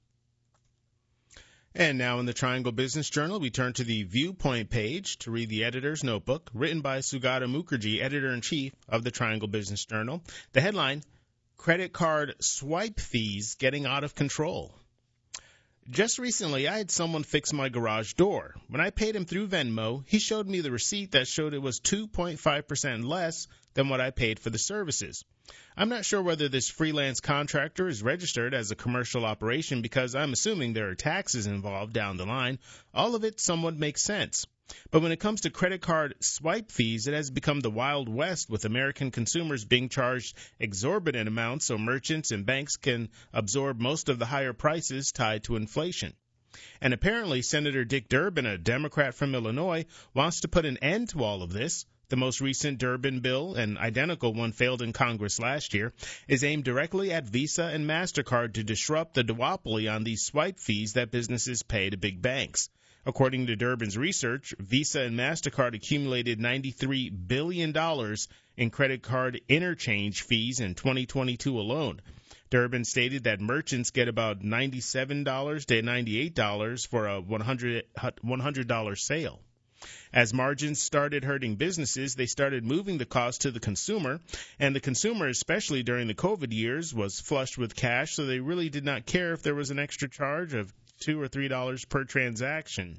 And now in the Triangle Business Journal, we turn to the Viewpoint page to read the editor's notebook, written by Sugata Mukherjee, editor-in-chief of the Triangle Business Journal. The headline, Credit Card Swipe Fees Getting Out of Control. Just recently, I had someone fix my garage door. When I paid him through Venmo, he showed me the receipt that showed it was two point five percent less than what I paid for the services. I'm not sure whether this freelance contractor is registered as a commercial operation because I'm assuming there are taxes involved down the line. All of it somewhat makes sense. But when it comes to credit card swipe fees, it has become the Wild West, with American consumers being charged exorbitant amounts so merchants and banks can absorb most of the higher prices tied to inflation. And apparently Senator Dick Durbin, a Democrat from Illinois, wants to put an end to all of this. The most recent Durbin bill, an identical one failed in Congress last year, is aimed directly at Visa and MasterCard to disrupt the duopoly on these swipe fees that businesses pay to big banks. According to Durbin's research, Visa and MasterCard accumulated ninety-three billion dollars in credit card interchange fees in twenty twenty-two alone. Durbin stated that merchants get about ninety-seven dollars to ninety-eight dollars for a one hundred dollars sale. As margins started hurting businesses, they started moving the cost to the consumer, and the consumer, especially during the COVID years, was flushed with cash, so they really did not care if there was an extra charge of two or three dollars per transaction.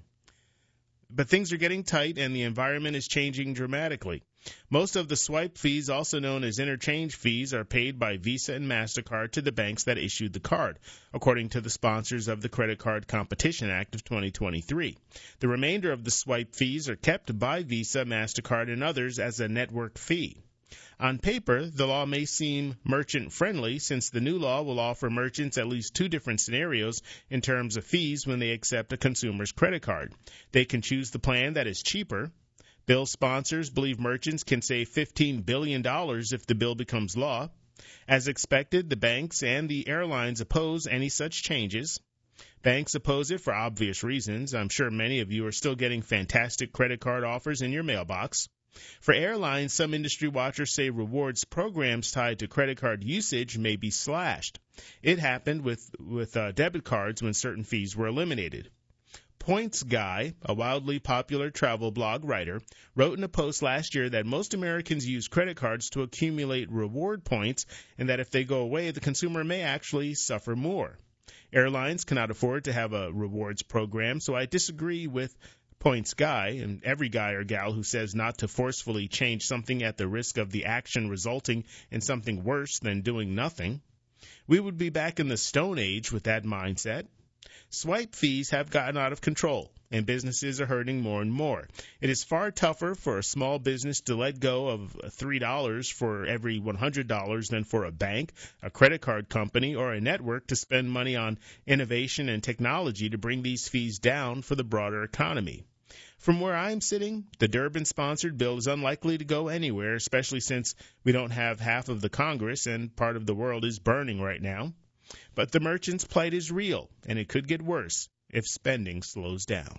But things are getting tight, and the environment is changing dramatically. Most of the swipe fees, also known as interchange fees, are paid by Visa and MasterCard to the banks that issued the card, according to the sponsors of the Credit Card Competition Act of twenty twenty-three. The remainder of the swipe fees are kept by Visa, MasterCard, and others as a network fee. On paper, the law may seem merchant-friendly, since the new law will offer merchants at least two different scenarios in terms of fees when they accept a consumer's credit card. They can choose the plan that is cheaper. Bill sponsors believe merchants can save fifteen billion dollars if the bill becomes law. As expected, the banks and the airlines oppose any such changes. Banks oppose it for obvious reasons. I'm sure many of you are still getting fantastic credit card offers in your mailbox. For airlines, some industry watchers say rewards programs tied to credit card usage may be slashed. It happened with, with uh, debit cards when certain fees were eliminated. Points Guy, a wildly popular travel blog writer, wrote in a post last year that most Americans use credit cards to accumulate reward points, and that if they go away, the consumer may actually suffer more. Airlines cannot afford to have a rewards program, so I disagree with Points Guy, and every guy or gal who says not to forcefully change something at the risk of the action resulting in something worse than doing nothing. We would be back in the Stone Age with that mindset. Swipe fees have gotten out of control, and businesses are hurting more and more. It is far tougher for a small business to let go of three dollars for every one hundred dollars than for a bank, a credit card company, or a network to spend money on innovation and technology to bring these fees down for the broader economy. From where I'm sitting, the Durbin-sponsored bill is unlikely to go anywhere, especially since we don't have half of the Congress and part of the world is burning right now. But the merchants' plight is real, and it could get worse if spending slows down.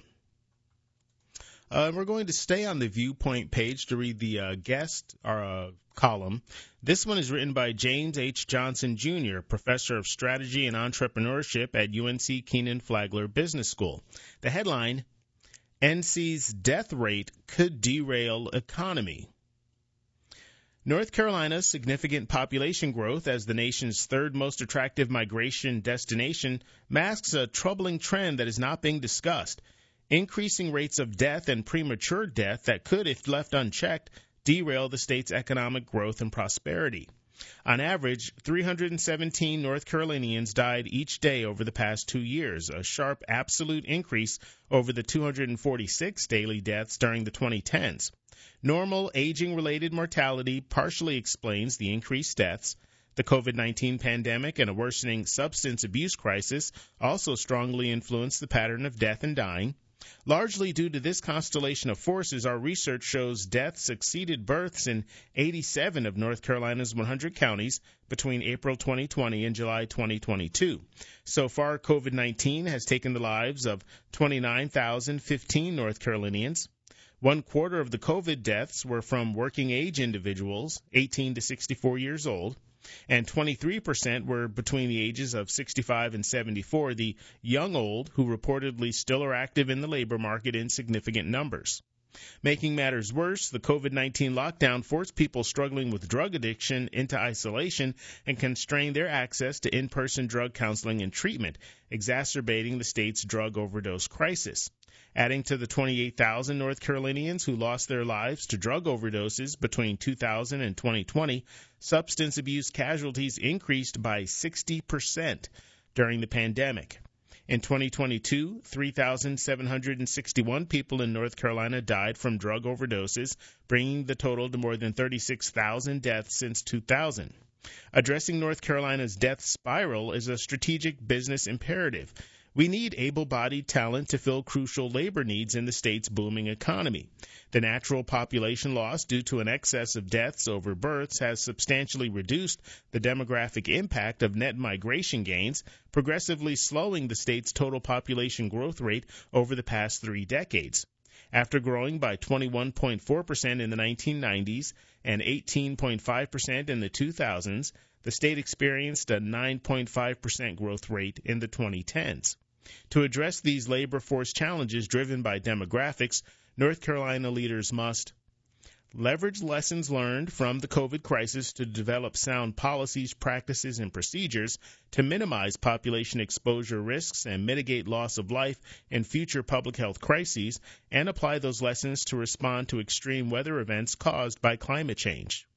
Uh, we're going to stay on the Viewpoint page to read the uh, guest uh, column. This one is written by James H. Johnson, Junior, professor of strategy and entrepreneurship at U N C Kenan Flagler Business School. The headline, N C's death rate could derail economy. North Carolina's significant population growth as the nation's third most attractive migration destination masks a troubling trend that is not being discussed. Increasing rates of death and premature death that could, if left unchecked, derail the state's economic growth and prosperity. On average, three hundred seventeen North Carolinians died each day over the past two years, a sharp absolute increase over the two hundred forty-six daily deaths during the twenty tens. Normal aging-related mortality partially explains the increased deaths. The COVID nineteen pandemic and a worsening substance abuse crisis also strongly influenced the pattern of death and dying. Largely due to this constellation of forces, our research shows deaths exceeded births in eighty-seven of North Carolina's one hundred counties between April twenty twenty and July twenty twenty-two. So far, COVID nineteen has taken the lives of twenty-nine thousand fifteen North Carolinians. One quarter of the COVID deaths were from working-age individuals, eighteen to sixty-four years old, and twenty-three percent were between the ages of sixty-five and seventy-four, the young old who reportedly still are active in the labor market in significant numbers. Making matters worse, the COVID nineteen lockdown forced people struggling with drug addiction into isolation and constrained their access to in-person drug counseling and treatment, exacerbating the state's drug overdose crisis. Adding to the twenty-eight thousand North Carolinians who lost their lives to drug overdoses between two thousand and twenty twenty, substance abuse casualties increased by sixty percent during the pandemic. In twenty twenty-two, three thousand seven hundred sixty-one people in North Carolina died from drug overdoses, bringing the total to more than thirty-six thousand deaths since two thousand. Addressing North Carolina's death spiral is a strategic business imperative. We need able-bodied talent to fill crucial labor needs in the state's booming economy. The natural population loss due to an excess of deaths over births has substantially reduced the demographic impact of net migration gains, progressively slowing the state's total population growth rate over the past three decades. After growing by twenty-one point four percent in the nineteen nineties and eighteen point five percent in the two thousands, the state experienced a nine point five percent growth rate in the twenty tens. To address these labor force challenges driven by demographics, North Carolina leaders must leverage lessons learned from the COVID crisis to develop sound policies, practices, and procedures to minimize population exposure risks and mitigate loss of life in future public health crises, and apply those lessons to respond to extreme weather events caused by climate change.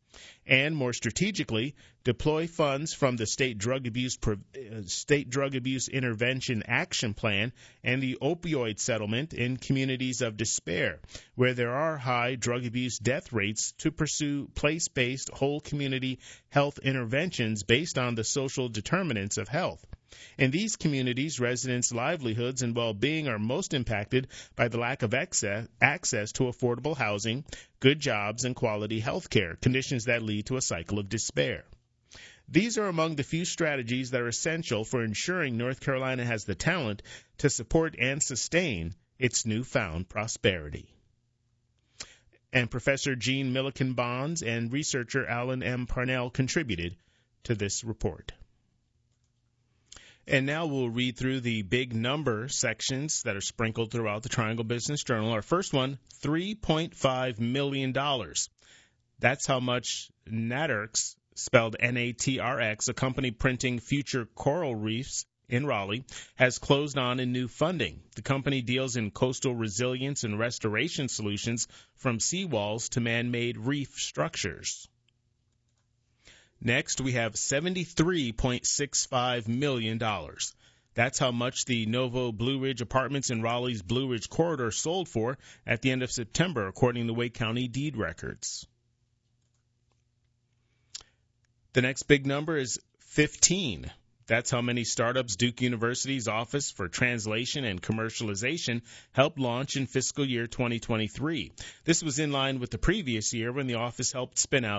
And more strategically, deploy funds from the State Drug Abuse Pre- uh, State Drug Abuse Intervention Action Plan and the opioid settlement in communities of despair, where there are high drug abuse death rates, to pursue place-based whole community health interventions based on the social determinants of health. In these communities, residents' livelihoods and well-being are most impacted by the lack of access, access to affordable housing, good jobs, and quality health care, conditions that lead to a cycle of despair. These are among the few strategies that are essential for ensuring North Carolina has the talent to support and sustain its newfound prosperity. And Professor Jean Milliken Bonds and researcher Alan M. Parnell contributed to this report. And now we'll read through the big number sections that are sprinkled throughout the Triangle Business Journal. Our first one, three point five million dollars. That's how much Natrx, spelled N A T R X, a company printing future coral reefs in Raleigh, has closed on in new funding. The company deals in coastal resilience and restoration solutions from seawalls to man-made reef structures. Next, we have seventy-three point six five million dollars. That's how much the Novo Blue Ridge Apartments in Raleigh's Blue Ridge Corridor sold for at the end of September, according to Wake County deed records. The next big number is fifteen. That's how many startups Duke University's Office for Translation and Commercialization helped launch in fiscal year twenty twenty-three. This was in line with the previous year when the office helped spin out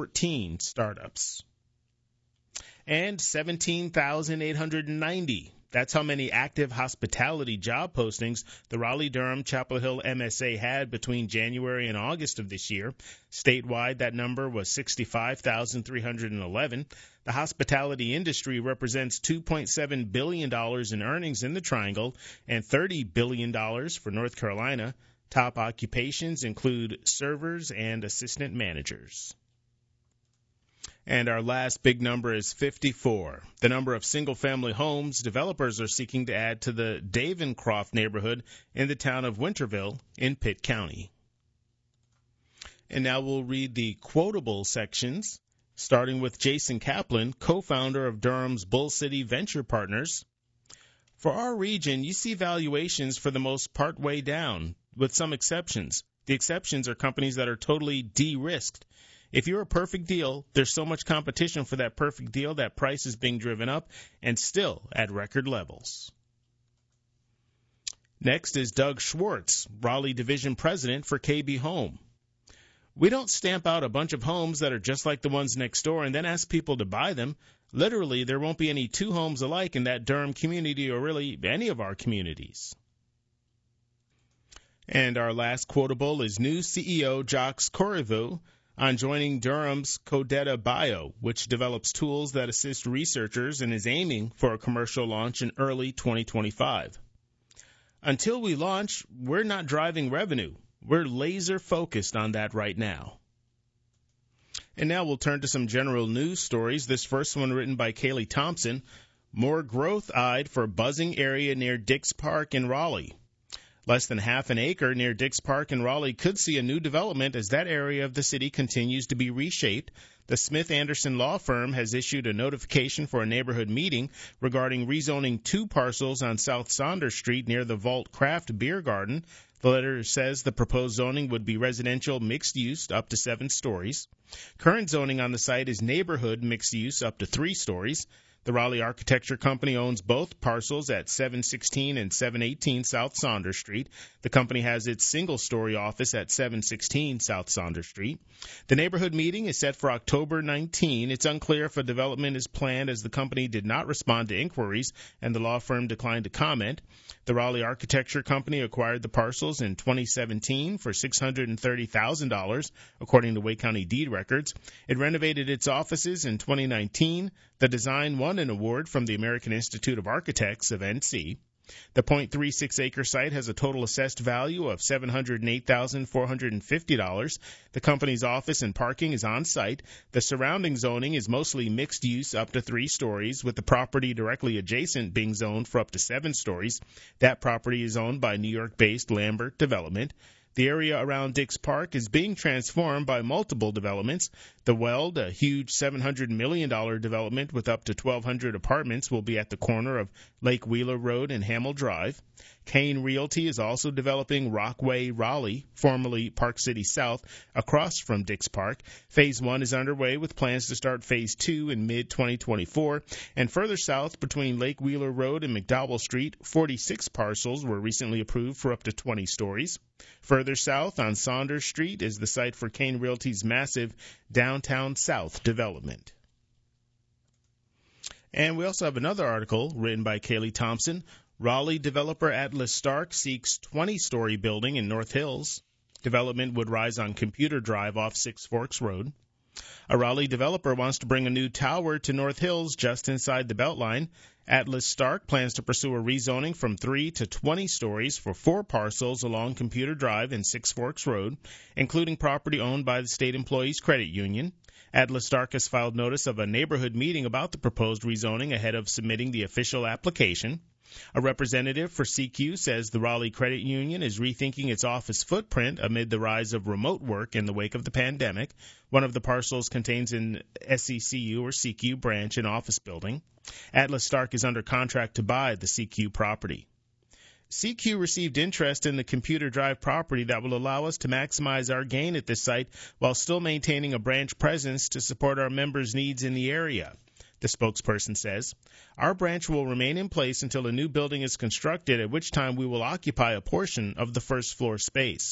fourteen startups. And seventeen thousand eight hundred ninety. That's how many active hospitality job postings the Raleigh-Durham Chapel Hill M S A had between January and August of this year. Statewide, that number was sixty-five thousand three hundred eleven. The hospitality industry represents two point seven billion dollars in earnings in the Triangle and thirty billion dollars for North Carolina. Top occupations include servers and assistant managers. And our last big number is fifty-four. The number of single-family homes developers are seeking to add to the Davencroft neighborhood in the town of Winterville in Pitt County. And now we'll read the quotable sections, starting with Jason Kaplan, co-founder of Durham's Bull City Venture Partners. For our region, you see valuations for the most part way down, with some exceptions. The exceptions are companies that are totally de-risked. If you're a perfect deal, there's so much competition for that perfect deal that price is being driven up and still at record levels. Next is Doug Schwartz, Raleigh Division President for K B Home. We don't stamp out a bunch of homes that are just like the ones next door and then ask people to buy them. Literally, there won't be any two homes alike in that Durham community or really any of our communities. And our last quotable is new C E O Jacques Corriveau on joining Durham's Codetta Bio, which develops tools that assist researchers and is aiming for a commercial launch in early twenty twenty-five. Until we launch, we're not driving revenue. We're laser focused on that right now. And now we'll turn to some general news stories. This first one written by Kaylee Thompson. More growth eyed for buzzing area near Dix Park in Raleigh. Less than half an acre near Dix Park in Raleigh could see a new development as that area of the city continues to be reshaped. The Smith Anderson law firm has issued a notification for a neighborhood meeting regarding rezoning two parcels on South Saunders Street near the Vault Craft Beer Garden. The letter says the proposed zoning would be residential mixed use up to seven stories. Current zoning on the site is neighborhood mixed use up to three stories. The Raleigh Architecture Company owns both parcels at seven sixteen and seven eighteen South Saunders Street. The company has its single-story office at seven sixteen South Saunders Street. The neighborhood meeting is set for October nineteenth. It's unclear if a development is planned as the company did not respond to inquiries and the law firm declined to comment. The Raleigh Architecture Company acquired the parcels in twenty seventeen for six hundred thirty thousand dollars, according to Wake County deed records. It renovated its offices in twenty nineteen. The design won an award from the American Institute of Architects of N C. The point three six acre site has a total assessed value of seven hundred eight thousand four hundred fifty dollars. The company's office and parking is on site. The surrounding zoning is mostly mixed use up to three stories, with the property directly adjacent being zoned for up to seven stories. That property is owned by New York-based Lambert Development. The area around Dix Park is being transformed by multiple developments. The Weld, a huge seven hundred million dollars development with up to twelve hundred apartments, will be at the corner of Lake Wheeler Road and Hamel Drive. Kane Realty is also developing Rockway Raleigh, formerly Park City South, across from Dix Park. Phase one is underway with plans to start Phase two in mid twenty twenty-four. And further south between Lake Wheeler Road and McDowell Street, forty-six parcels were recently approved for up to twenty stories. Further south on Saunders Street is the site for Kane Realty's massive Downtown South development. And we also have another article written by Kaylee Thompson. Raleigh developer Atlas Stark seeks twenty-story building in North Hills. Development would rise on Computer Drive off Six Forks Road. A Raleigh developer wants to bring a new tower to North Hills just inside the Beltline. Atlas Stark plans to pursue a rezoning from three to twenty stories for four parcels along Computer Drive and Six Forks Road, including property owned by the State Employees Credit Union. Atlas Stark has filed notice of a neighborhood meeting about the proposed rezoning ahead of submitting the official application. A representative for C Q says the Raleigh Credit Union is rethinking its office footprint amid the rise of remote work in the wake of the pandemic. One of the parcels contains an S C C U or C Q branch and office building. Atlas Stark is under contract to buy the C Q property. C Q received interest in the Computer Drive property that will allow us to maximize our gain at this site while still maintaining a branch presence to support our members' needs in the area. The spokesperson says, our branch will remain in place until a new building is constructed, at which time we will occupy a portion of the first floor space.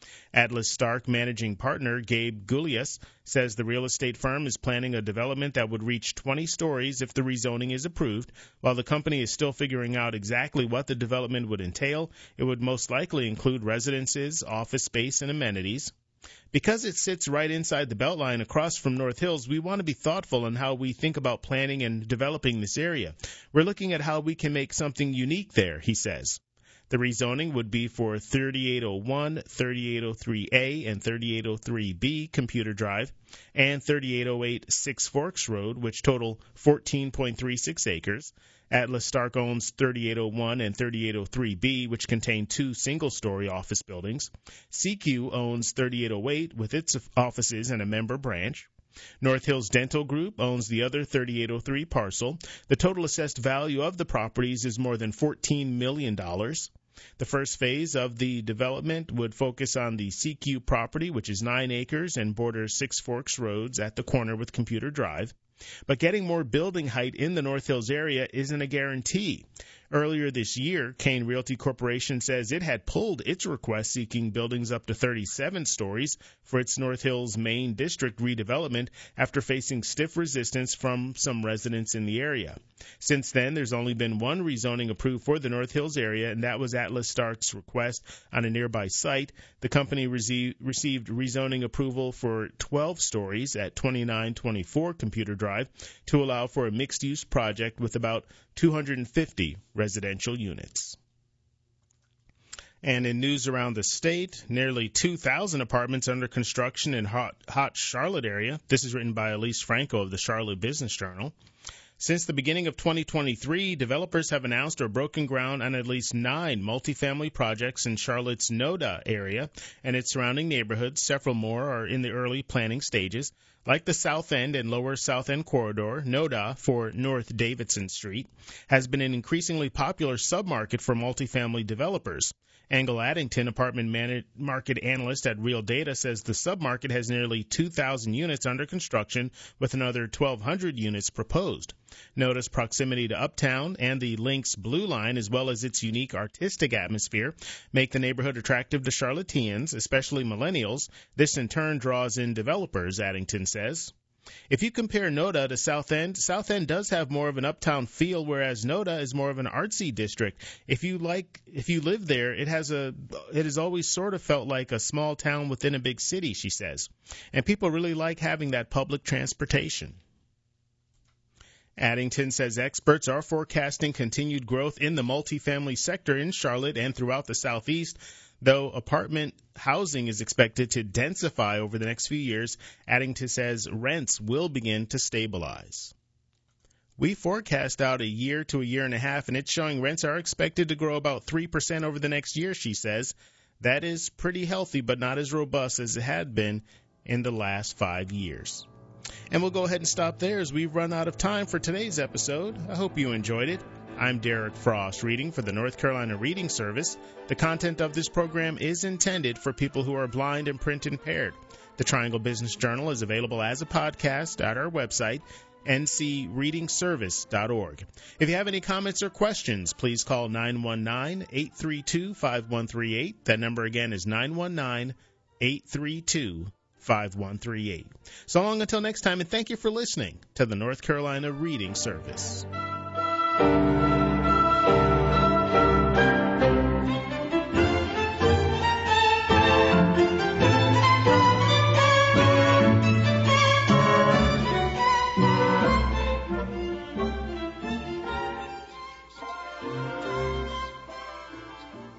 Atlas Stark managing partner Gabe Gulias says the real estate firm is planning a development that would reach twenty stories if the rezoning is approved. While the company is still figuring out exactly what the development would entail, it would most likely include residences, office space, and amenities. Because it sits right inside the Beltline across from North Hills, we want to be thoughtful in how we think about planning and developing this area. We're looking at how we can make something unique there, he says. The rezoning would be for thirty-eight oh one, thirty-eight oh three A, and thirty-eight oh three B Computer Drive, and thirty-eight oh eight Six Forks Road, which total fourteen point three six acres. Atlas Stark owns thirty-eight oh one and thirty-eight oh three B, which contain two single-story office buildings. C Q owns thirty-eight oh eight with its offices and a member branch. North Hills Dental Group owns the other thirty-eight oh three parcel. The total assessed value of the properties is more than fourteen million dollars. The first phase of the development would focus on the C Q property, which is nine acres and borders Six Forks Roads at the corner with Computer Drive. But getting more building height in the North Hills area isn't a guarantee. Earlier this year, Kane Realty Corporation says it had pulled its request seeking buildings up to thirty-seven stories for its North Hills Main District redevelopment after facing stiff resistance from some residents in the area. Since then, there's only been one rezoning approved for the North Hills area, and that was Atlas Stark's request on a nearby site. The company rece- received rezoning approval for twelve stories at twenty-nine twenty-four Computer Drive to allow for a mixed-use project with about two hundred fifty residential units. And in news around the state, nearly two thousand apartments under construction in hot, hot Charlotte area. This is written by Elise Franco of the Charlotte Business Journal. Since the beginning of twenty twenty-three, developers have announced or broken ground on at least nine multifamily projects in Charlotte's NoDa area and its surrounding neighborhoods. Several more are in the early planning stages. Like the South End and Lower South End corridor, NoDa, for North Davidson Street, has been an increasingly popular submarket for multifamily developers. Angle Addington, apartment man- market analyst at Real Data, says the submarket has nearly two thousand units under construction, with another twelve hundred units proposed. NoDa's proximity to Uptown and the Lynx Blue Line, as well as its unique artistic atmosphere, make the neighborhood attractive to Charlotteans, especially millennials. This, in turn, draws in developers, Addington says. If you compare NoDa to South End, South End does have more of an uptown feel, whereas NoDa is more of an artsy district. If you like, if you live there, it has a, it has always sort of felt like a small town within a big city, she says. And people really like having that public transportation. Addington says experts are forecasting continued growth in the multifamily sector in Charlotte and throughout the Southeast. Though apartment housing is expected to densify over the next few years, Addington says rents will begin to stabilize. We forecast out a year to a year and a half, and it's showing rents are expected to grow about three percent over the next year, she says. That is pretty healthy, but not as robust as it had been in the last five years. And we'll go ahead and stop there as we've run out of time for today's episode. I hope you enjoyed it. I'm Derek Frost, reading for the North Carolina Reading Service. The content of this program is intended for people who are blind and print impaired. The Triangle Business Journal is available as a podcast at our website, n c reading service dot org. If you have any comments or questions, please call nine one nine, eight three two, five one three eight. That number again is nine one nine, eight three two, five one three eight. So long until next time, and thank you for listening to the North Carolina Reading Service.